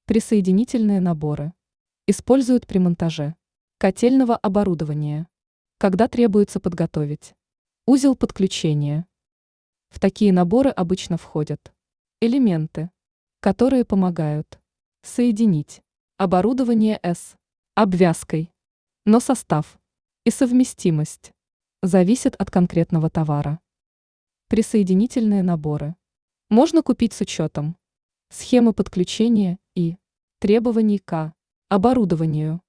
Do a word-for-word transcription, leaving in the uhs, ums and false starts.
Присоединительные наборы используют при монтаже котельного оборудования, когда требуется подготовить узел подключения. В такие наборы обычно входят элементы, которые помогают соединить оборудование с обвязкой, но состав и совместимость зависят от конкретного товара. Присоединительные наборы можно купить с учетом схемы подключения и требований к оборудованию.